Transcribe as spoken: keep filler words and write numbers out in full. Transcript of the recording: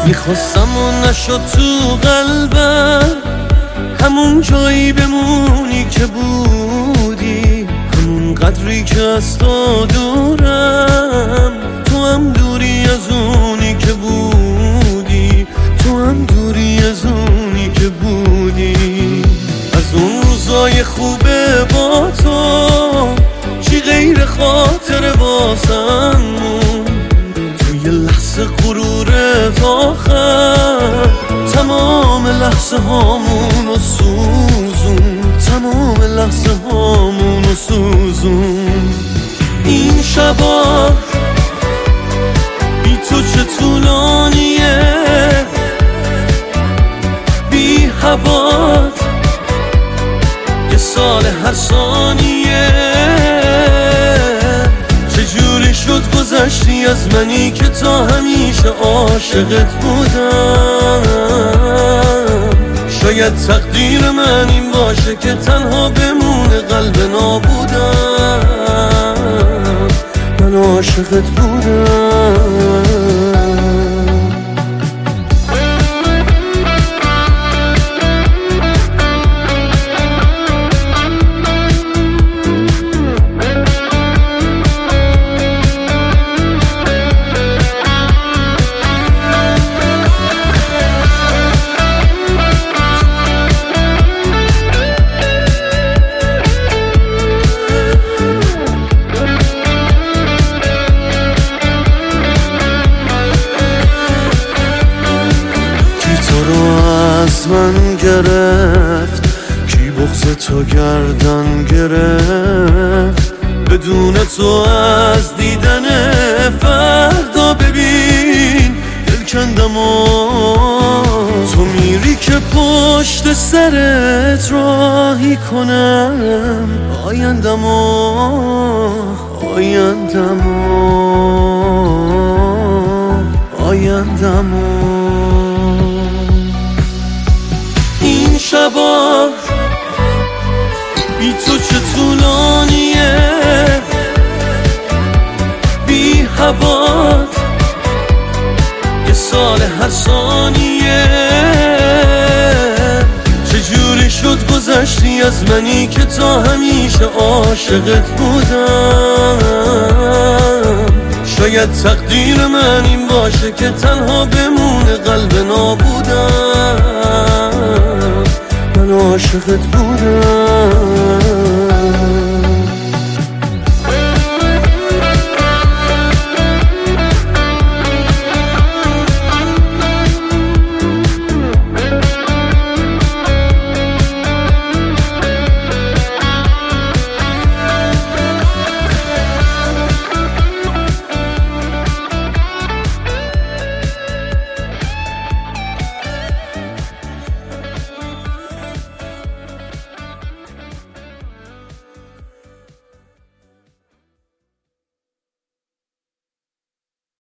میخواستم و نشد تو قلبم، همون جایی بمونی که بودی، همون قدری که از تو دورم. تو هم دوری از اونی که بودی، تو هم دوری از اونی که بودی. از اون روزای خوبه با تو چی غیر خاطر واسم مون، توی لحظه غرور آخر تمام لحظه هامونو سوزون، تمام لحظه هامونو سوزون. این شبا بی تو چه طولانیه، بی هوات یه سال هر ثانیه. چجوری شد گذشتی از منی که تا همیشه عاشقت بودم. شاید تقدیر من این باشه که تنها بمونه قلب نابودم. من عاشقت بودم. از من گرفت کی بغض تو گردن گرفت، بدون تو از دیدن فردا ببین دل کندم و تو میری که پشت سرت راهی کنم آیندم و آیندم و آیندم و این شبا بی تو چه طولانیه، بی هوات یه سال هر ثانیه. چجوری شد گذشتی از منی که تا همیشه عاشقت بودم. شاید تقدیر من این باشه که تنها بمونه قلب نابودم. من عاشقت بودم.